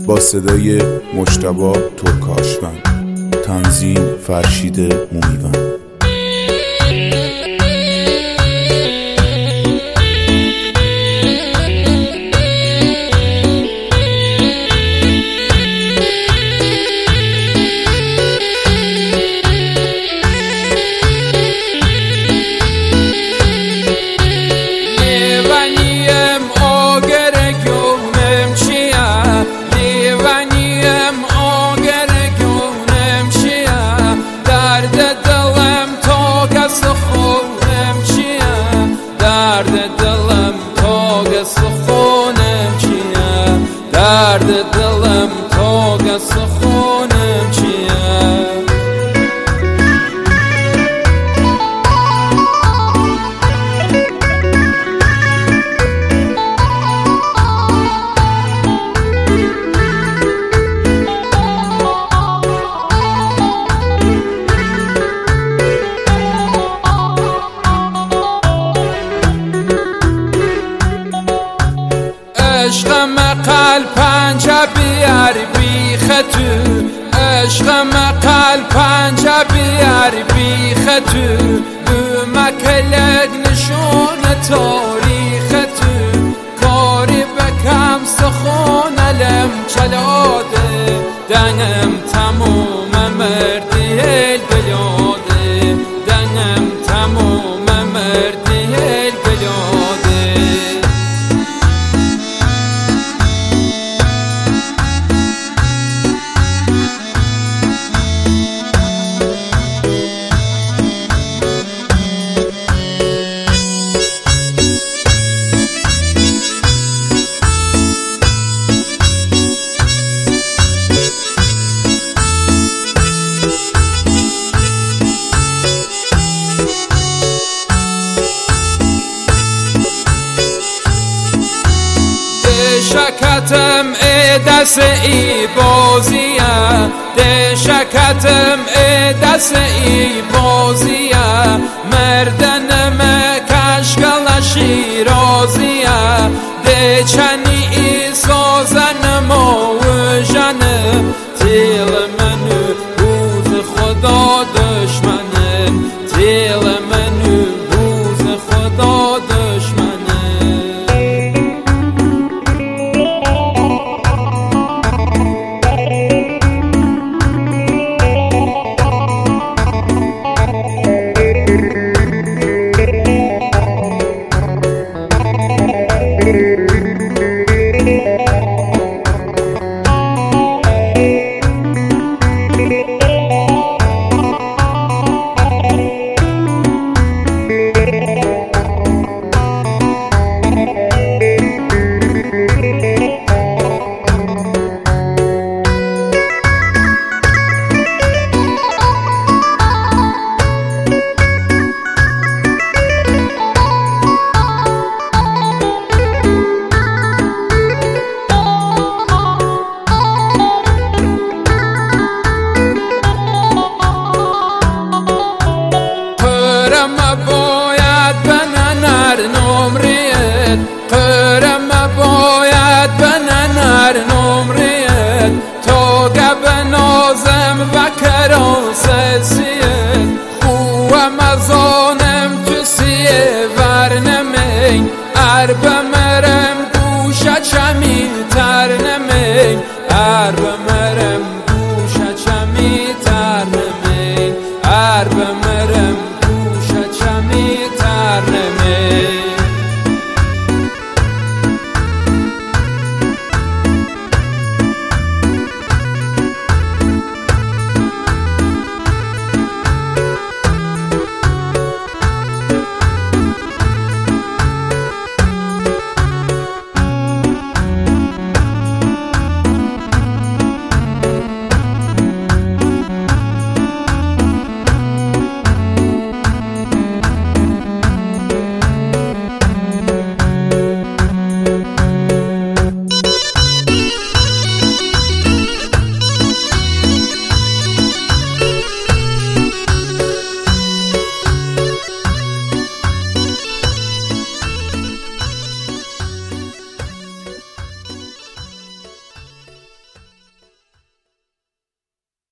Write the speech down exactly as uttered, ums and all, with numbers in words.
با صدای مجتبی ترکاشوند، تنظیم فرشید مومیوند. درد دلم تو گس خونم چیه عشقم قلب پنجه بیار بیخ تو عشقم قلب پنجه بیار بیخ تو بمکلک نشون تاریخ تو کاری بکم سخون علم چلاده دنم تموم مردی بلاده دنم تموم مردی بلاده شکتم ای دست ای بازیه ده شکتم ای دست ای بازیه مردنم کشکل شیرازیه ده چنی ای سازنم و جنه تیل منو بوز خدا دشمنه تیل منو بوز خدا دشمنه باید بننر نمریت قرم باید بننر نمریت تو گب نازم بکران سسیت خوام ازانم تو سیه ورنمین عرب مرم گوشه چمی ترنمین عرب